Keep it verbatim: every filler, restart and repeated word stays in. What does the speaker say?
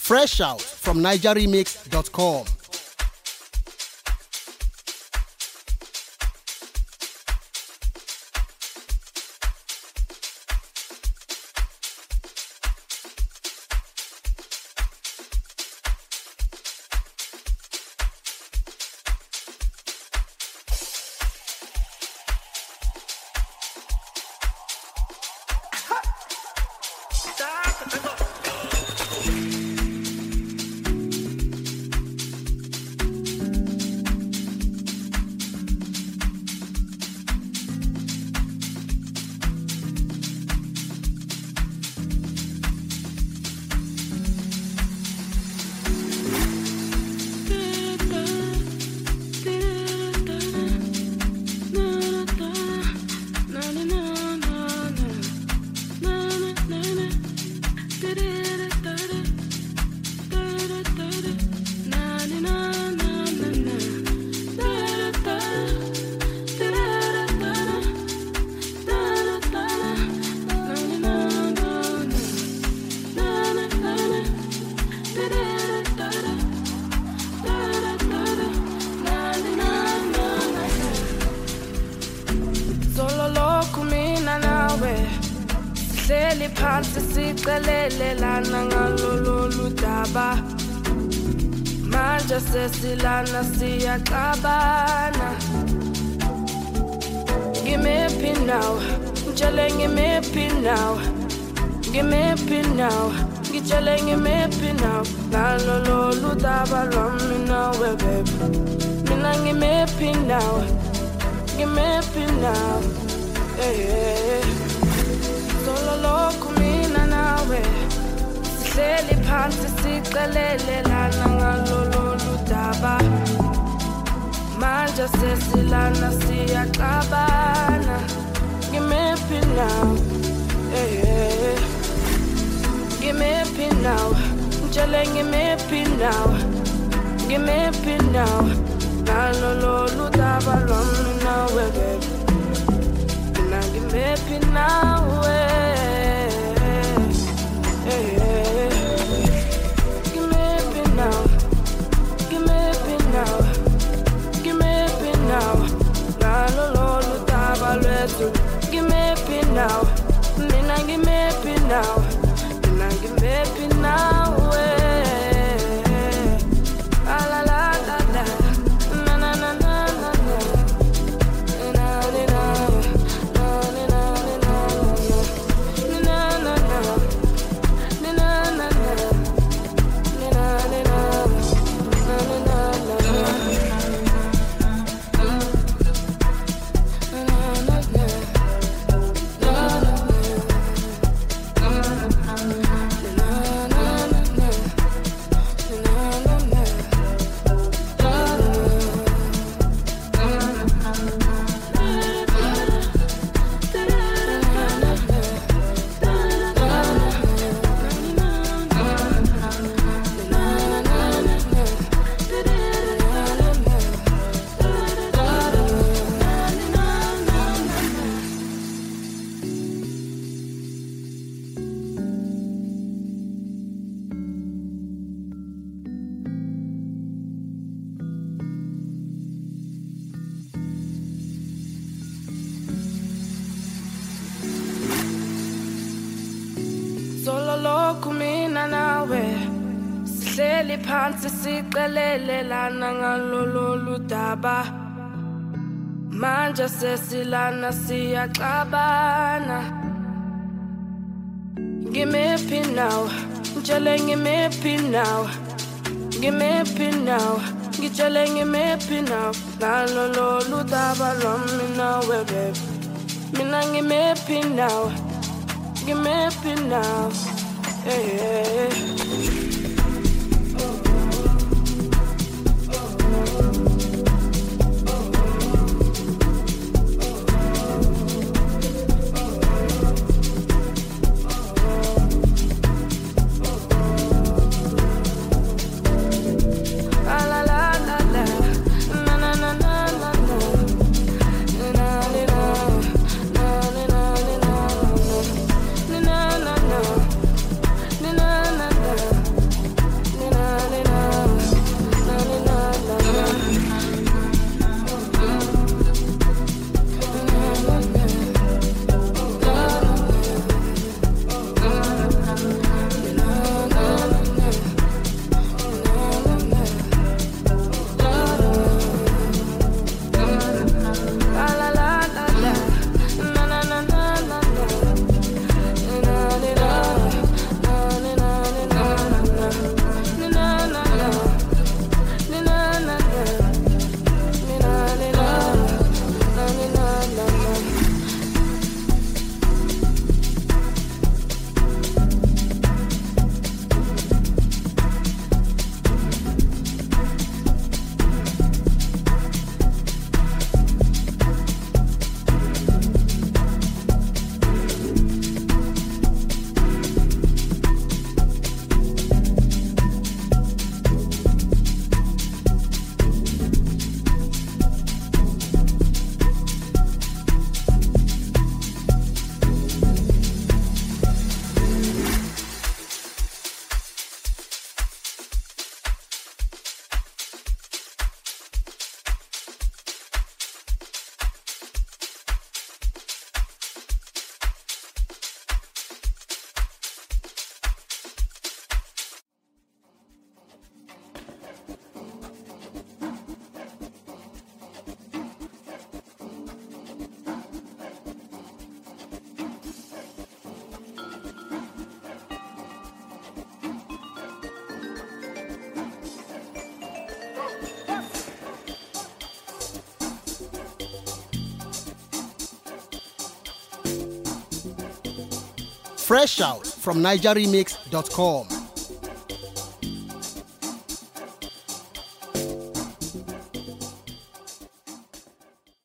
Fresh out from niger remix dot com. Sesilana siyaxabana. Give me a pin now, Jalen, give me a pin now. Give me a pin now, Jalen, give me a pin now. Nalo lolu daba ram me now, baby. Mina give me a pin now, give me a pin now. Hey, solo loco mina nawe. Sihleli phansi sixelelelana ngalolu daba. Manje sesilana siyaxabana. Give me a pin now, hey, give me a pin now. Jalen, give me a pin now, give me a pin now. Nalolo daba ram now, baby. Now give me a pin now, hey, give me a pin now, give me a pin now, give me a pin now. Nalolo daba letu, give me a pin now. Mina give me a pin now, mina give me a pin now. Phansi siqelelelana ngalolu daba. Manje sesilana siyaxabana. Give me a pin now, Jalen, give me a pin now. Give me a pin now, Jalen, give me a pin now. Nalolo daba ram me now, baby. Mina give me a pin now, give me a pin now. Hey. Fresh out from niger remix dot com.